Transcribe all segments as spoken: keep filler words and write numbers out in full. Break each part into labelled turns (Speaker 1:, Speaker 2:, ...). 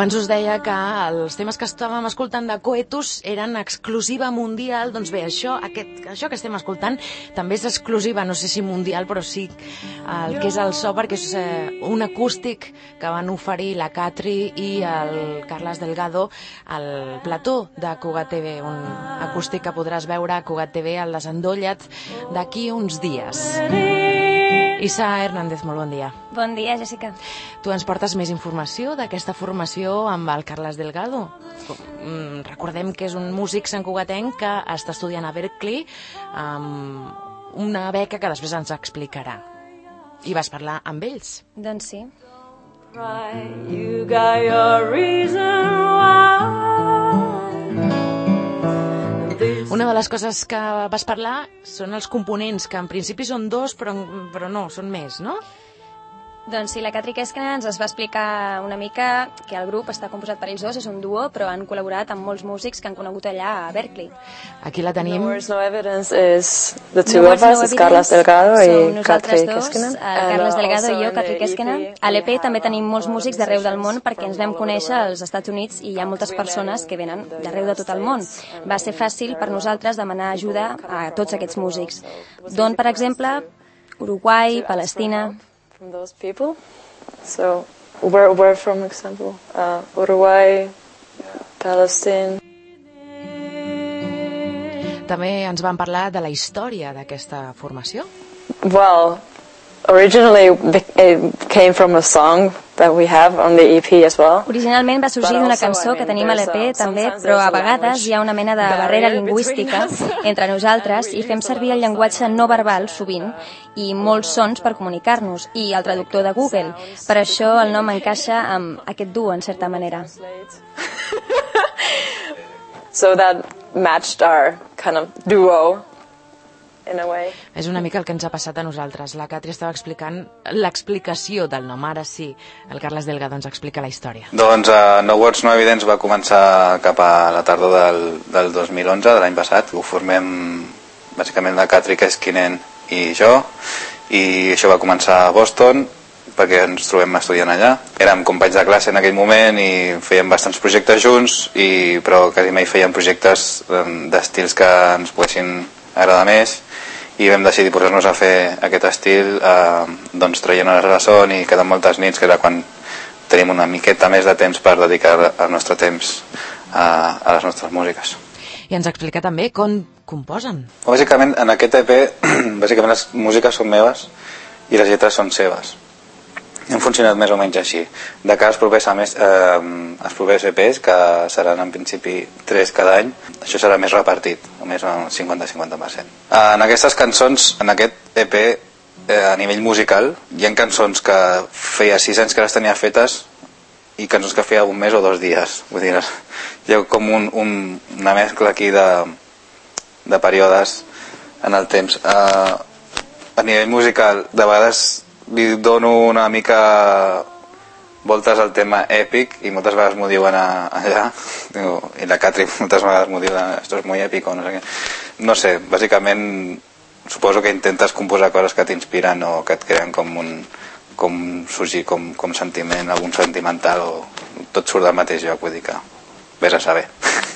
Speaker 1: Abans us deia que els temes que estàvem escoltant de Coetus eren exclusiva mundial. Doncs bé, això, aquest, això que estem escoltant també és exclusiva, no sé si mundial, però sí el que és el so, perquè és eh, un acústic que van oferir la Catri i el Carles Delgado al plató de Cugat T V, un acústic que podràs veure a Cugat T V al Desendollat d'aquí uns dies. Isa Hernández, molt bon dia.
Speaker 2: Bon dia, Jessica.
Speaker 1: Tu ens portes més informació d'aquesta formació amb el Carles Delgado. Recordem que és un músic santcugatenc que està estudiant a Berkeley amb una beca que després ens explicarà. I vas parlar amb ells.
Speaker 2: Doncs sí.
Speaker 3: You got your reason why.
Speaker 1: Una de les coses que vas parlar són els components, que en principi són dos, però, però no, són més, no?
Speaker 2: Doncs sí, la Catri Keskinen ens va explicar una mica que el grup està composat per ells dos, és un duo, però han col·laborat amb molts músics que han conegut allà a Berkeley.
Speaker 1: Aquí la tenim.
Speaker 3: No words, no evidence is the two no of us, no Carles Delgado i Catri Keskinen.
Speaker 2: El Carles Delgado i jo, Catri Keskinen. A l'E P també tenim molts músics d'arreu del món perquè ens vam conèixer als Estats Units i hi ha moltes persones que venen d'arreu de tot el món. Va ser fàcil per nosaltres demanar ajuda a tots aquests músics. D'on, per exemple, Uruguai, Palestina...
Speaker 3: From those people. So, where, where from example? Uh, Uruguay, Palestine.
Speaker 1: També ens van parlar de la història d'aquesta formació.
Speaker 3: Well, originally it came from a song that we have on the E P as well.
Speaker 2: Originalment va sorgir d'una cançó que tenim a l'E P també, però a vegades hi ha una mena de barrera lingüística entre nosaltres i fem servir el llenguatge no verbal sovint i molts sons per comunicar-nos i el traductor de Google. Per això el nom encaixa amb aquest duo, en certa manera.
Speaker 3: So that matched our kind of duo. In a way.
Speaker 1: És una mica el que ens ha passat a nosaltres. La Catri estava explicant l'explicació del nom. Ara sí, el Carles Delgado ens explica la història.
Speaker 4: Doncs uh, No Words No Evidence va començar cap a la tardor del, del dos mil onze, de l'any passat. Ho formem bàsicament la Catri Keskinen i jo, i això va començar a Boston perquè ens trobem estudiant allà. Érem companys de classe en aquell moment i fèiem bastants projectes junts, i, però quasi mai fèiem projectes um, d'estils que ens poguessin agradar més, i vam decidir posar-nos a fer aquest estil eh, doncs traient hores a la son i quedant moltes nits, que era quan tenim una miqueta més de temps per dedicar el nostre temps a, a les nostres músiques.
Speaker 1: I ens explica també com composen.
Speaker 4: Bàsicament, en aquest E P, bàsicament les músiques són meves i les lletres són seves. I han funcionat més o menys així. De cara als propers, més, eh, els propers E Ps, que seran en principi tres cada any, això serà més repartit, més o cinquanta cinquanta per cent. En aquestes cançons, en aquest E P, eh, a nivell musical, hi ha cançons que feia sis anys que les tenia fetes i cançons que feia un mes o dos dies. Vull dir, hi ha com un, un, una mescla aquí de, de períodes en el temps. Eh, a nivell musical, de vegades li dono una mica voltes al tema èpic i moltes vegades m'ho diuen a, allà, i la Catri moltes vegades m'ho diuen, esto es muy épico, no sé què. No sé, bàsicament suposo que intentes composar coses que t'inspiren o que et creen com un com sorgir com, com sentiment, algun sentimental, o tot surt del mateix lloc, vull dir que vés a saber.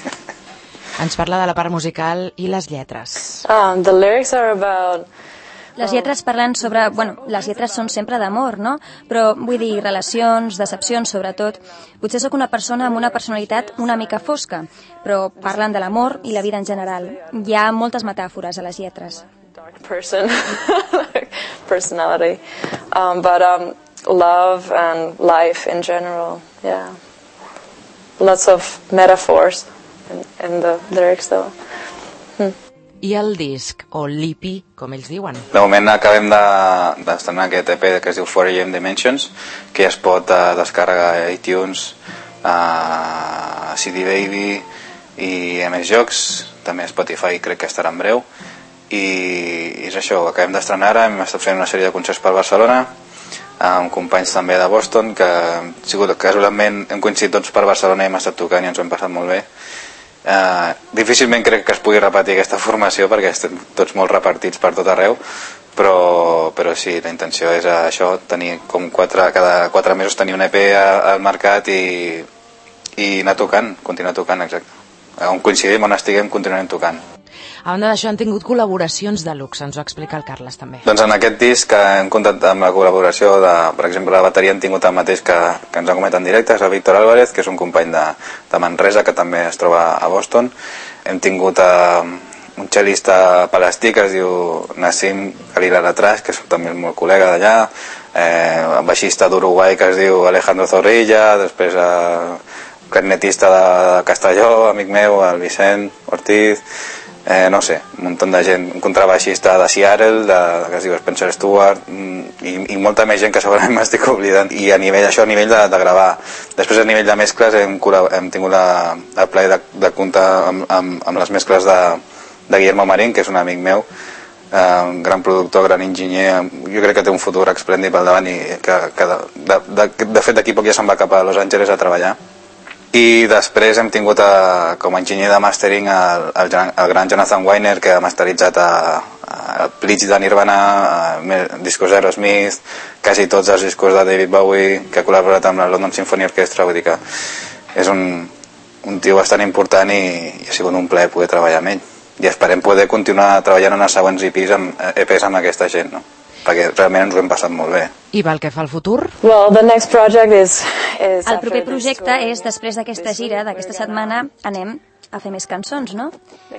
Speaker 1: Ens parla de la part musical i les lletres.
Speaker 3: Ah, the lyrics are about...
Speaker 2: Les lletres parlen sobre... Bueno, les lletres són sempre d'amor, no? Però vull dir, relacions, decepcions, sobretot. Potser sóc una persona amb una personalitat una mica fosca, però parlen de l'amor i la vida en general. Hi ha moltes metàfores a les lletres.
Speaker 3: Dark person, personality, um, but um, love and life in general, yeah. Lots of metaphors in, in the lyrics, though. Hmm.
Speaker 1: I el disc, o l'E P, com ells diuen.
Speaker 4: De moment acabem d'estrenar de, aquest E P que es diu four A M Dimensions, que ja es pot uh, descarregar a iTunes, a C D Baby i a més jocs, també a Spotify crec que estarà en breu, i, i és això, acabem d'estrenar ara, hem estat fent una sèrie de concerts per Barcelona, amb companys també de Boston, que hem sigut, casualment hem coincidit tots per Barcelona i hem estat tocant i ens ho hem passat molt bé. Uh, difícilment crec que es pugui repetir aquesta formació perquè estem tots molt repartits per tot arreu, però, però sí, la intenció és això, tenir com quatre, cada quatre mesos tenir un E P al mercat i, i anar tocant, continuar tocant, exacte. On coincidim, on estiguem, continuem tocant.
Speaker 1: A banda d'això, han tingut col·laboracions de luxe, ens ho explica el Carles també.
Speaker 4: Doncs en aquest disc hem comptat amb la col·laboració de, per exemple, la bateria han tingut el mateix que, que ens ha comentat en directe, és el Víctor Álvarez, que és un company de, de Manresa, que també es troba a Boston. Hem tingut eh, un cel·lista palestí que es diu Nassim Khalil-Atrash, que és també molt col·lega d'allà, eh, un baixista d'Uruguai que es diu Alejandro Zorrilla, després eh, un clarinetista de, de Castelló, amic meu, el Vicent Ortiz, eh, no sé, un munt de gent, un contrabaixista de Seattle, de, que es diu Spencer Stewart, i, i molta més gent que segurament m'estic oblidant. I a nivell, això a nivell de, de gravar. Després a nivell de mescles hem, hem tingut la, el plaer de, de comptar amb, amb, amb les mescles de, de Guillermo Marín, que és un amic meu, eh, un gran productor, gran enginyer, jo crec que té un futur esplèndid pel davant i que, que de, de, de, de fet d'aquí poc ja se'n va cap a Los Angeles a treballar. I després hem tingut a, com a enginyer de mastering el, el, el gran Jonathan Weiner, que ha masteritzat a, a, el Bleach de Nirvana, a, discos d'Aerosmith, quasi tots els discos de David Bowie, que ha col·laborat amb la London Symphony Orchestra. Vull dir que és un, un tio bastant important i, i ha sigut un plaer poder treballar amb ell. I esperem poder continuar treballant en els següents E Ps amb, E Ps amb aquesta gent, no? Perquè realment ens ho hem passat molt bé.
Speaker 1: I pel que fa al futur?
Speaker 3: Well, the next project is, is
Speaker 2: el proper projecte és, després d'aquesta gira, d'aquesta setmana, anem a fer més cançons, no?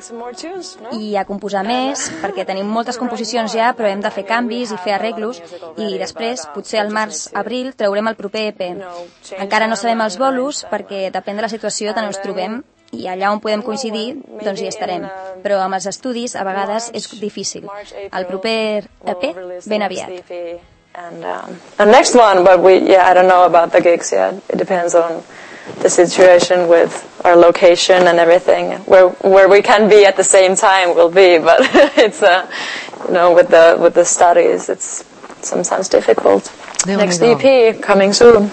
Speaker 2: I a composar més, perquè tenim moltes composicions ja, però hem de fer canvis i fer arreglos, i després, potser al març-abril, traurem el proper E P. Encara no sabem els bolos, perquè depèn de la situació on ens trobem, i allà on podem coincidir, doncs hi estarem. Però amb els estudis, a vegades, és difícil. El proper E P, ben aviat.
Speaker 3: And um, the next one, but we, yeah, I don't know about the gigs yet. It depends on the situation with our location and everything. Where where we can be at the same time will be, but it's uh, you know, with the with the studies, it's sometimes difficult. Next E P coming soon.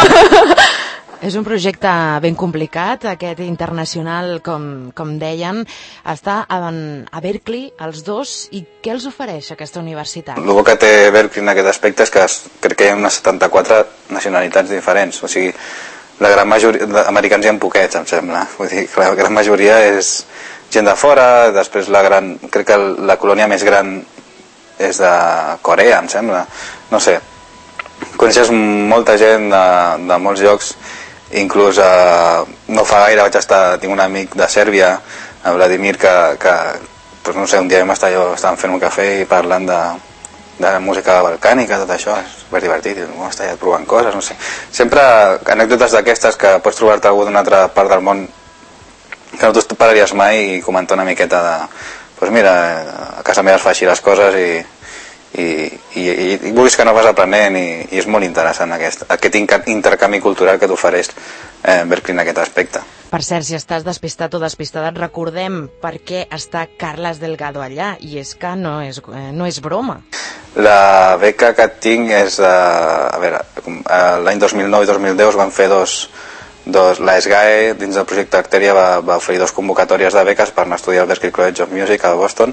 Speaker 1: És un projecte ben complicat, aquest internacional, com, com dèiem. Està a, a Berkeley, els dos, i què els ofereix aquesta universitat?
Speaker 4: El bo que té Berkeley en aquest aspecte és que es, crec que hi ha unes setanta-quatre nacionalitats diferents, o sigui, la gran majoria, americans hi ha poquets, em sembla. Vull dir que la gran majoria és gent de fora, després la gran, crec que la colònia més gran és de Corea, em sembla, no sé. Coneixes molta gent de, de molts llocs. Inclús eh, no fa gaire vaig estar, tinc un amic de Sèrbia, a Vladimir, que, que pues no sé, un dia vam estar jo, estàvem fent un cafè i parlant de, de la música balcànica, tot això, és super divertit, i vam estar ja provant coses, no sé. Sempre anècdotes d'aquestes que pots trobar-te algú d'una altra part del món que no t'ho pararies mai i comentar una miqueta de, pues mira, a casa meva es fa així les coses i I, i, i, i vulguis que no vas aprenent i, i és molt interessant aquest, aquest intercanvi cultural que t'ofereix eh, Berkeley en aquest aspecte.
Speaker 1: Per cert, si estàs despistat o despistada, recordem per què està Carles Delgado allà, i és que no és, eh, no és broma.
Speaker 4: La beca que tinc és, eh, a veure, l'any dos mil nou i dos mil deu es van fer dos, dos la S G A E dins del projecte Arteria va, va oferir dos convocatòries de beques per anar a estudiar al Berklee College of Music a Boston.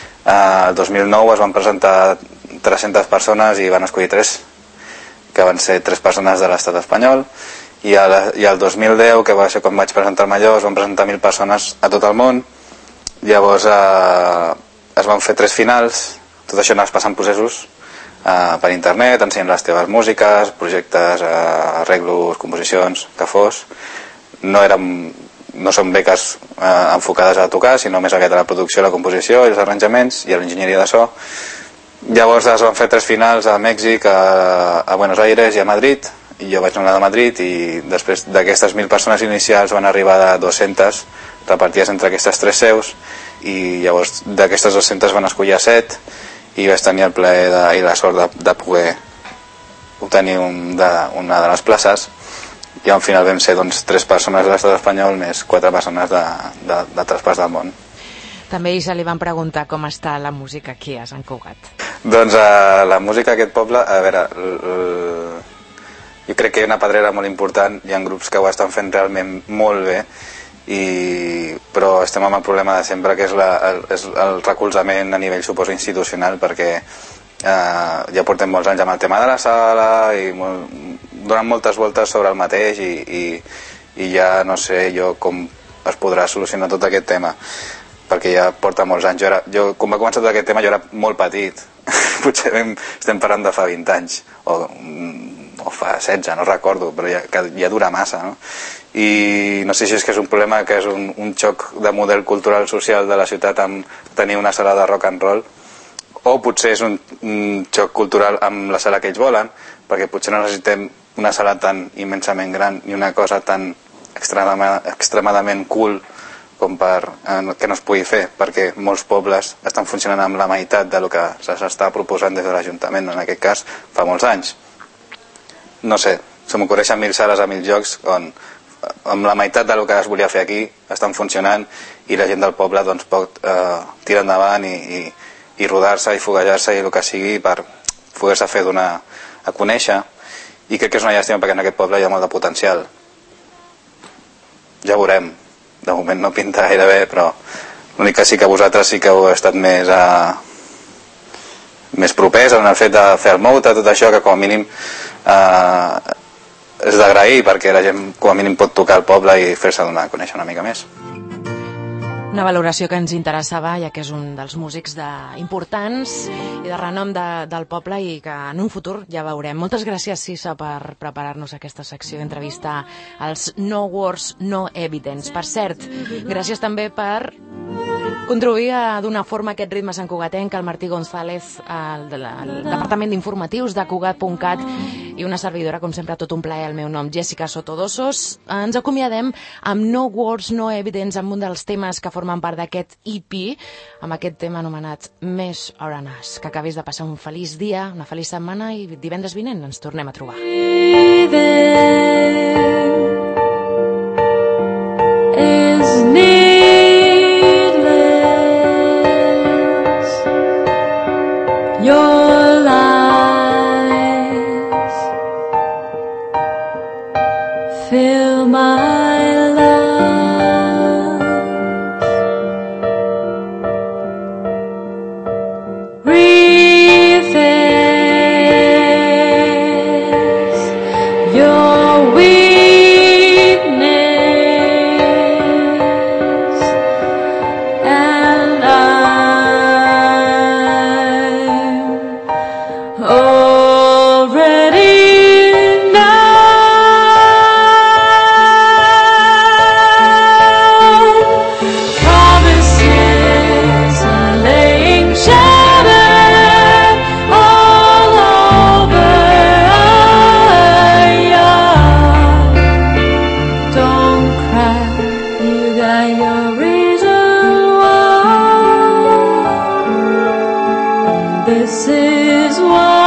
Speaker 4: El dos mil nou es van presentar tres-centes persones i van escollir tres, que van ser tres persones de l'estat espanyol, i el, i el dos mil deu, que va ser quan vaig presentar-me allò, es van presentar mil persones a tot el món. Llavors eh, es van fer tres finals, tot això anaves passant processos eh, per internet, ensenyant les teves músiques, projectes, eh, arreglos, composicions, que fos. No érem no són beques eh, enfocades a tocar, sinó més aviat a la producció, la composició i els arranjaments i a l'enginyeria de so. Llavors es van fer tres finals a Mèxic, a, a Buenos Aires i a Madrid, i jo vaig anar a Madrid, i després d'aquestes mil persones inicials van arribar a dues-centes repartides entre aquestes tres seus, i llavors d'aquestes dues-centes van escollir a set, i vaig tenir el plaer de, i la sort de, de poder obtenir un de, una de les places. I al final vam ser doncs, tres persones de l'estat espanyol més quatre persones d'altres parts del món.
Speaker 1: També se li van preguntar com està la música aquí a Sant Cugat.
Speaker 4: Doncs uh, la música d'aquest poble, a veure, l, l, jo crec que hi ha una pedrera molt important, hi ha grups que ho estan fent realment molt bé, i, però estem amb el problema de sempre, que és, la, el, és el recolzament a nivell, suposo, institucional, perquè uh, ja portem molts anys amb el tema de la sala i molt, donen moltes voltes sobre el mateix i, i, i ja no sé jo com es podrà solucionar tot aquest tema, perquè ja porta molts anys. Jo, era, jo quan va començar tot aquest tema jo era molt petit, potser estem parlant de fa vint anys o, o fa setze, no recordo, però ja, ja dura massa, no? I no sé si és que és un problema, que és un, un xoc de model cultural social de la ciutat amb tenir una sala de rock and roll, o potser és un, un xoc cultural amb la sala que ells volen, perquè potser no necessitem una sala tan immensament gran i una cosa tan extremadament cool com per eh, que no es pugui fer, perquè molts pobles estan funcionant amb la meitat del que s'està proposant des de l'Ajuntament, en aquest cas fa molts anys. No sé, se m'ocorreixen mil sales a mil llocs on amb la meitat del que es volia fer aquí estan funcionant i la gent del poble doncs, pot eh, tirar endavant i, i, i rodar-se i foguejar-se i el que sigui per poder-se fer donar a conèixer, i crec que és una llàstima perquè en aquest poble hi ha molt de potencial. Ja veurem, de moment no pinta gaire bé, però l'únic que sí que vosaltres sí que heu estat més a... més propers en el fet de fer el mout, tot això, que com a mínim eh, és d'agrair, perquè la gent com a mínim pot tocar el poble i fer-se donar a conèixer una mica més.
Speaker 1: Una valoració que ens interessava, ja que és un dels músics de, importants i de renom de, del poble, i que en un futur ja veurem. Moltes gràcies, Sisa, per preparar-nos aquesta secció d'entrevista als No Words, No Evidence. Per cert, gràcies també per contribuir a donar forma a aquest ritme santcugatenc, el Martí González, el, el, el Departament d'Informatius de Cugat punt cat, i una servidora, com sempre, tot un plaer, el meu nom, Jessica Sotodosos. Ens acomiadem amb No Words, No Evidence, amb un dels temes que formen part d'aquest E P, amb aquest tema anomenat Més Oranas. Que acabis de passar un feliç dia, una feliç setmana, i divendres vinent ens tornem a trobar.
Speaker 5: Your lies fill my lungs. Reface your weakness, and I already know. Promises are laying shattered all over our yard. Don't cry, you got your reason why. And this is why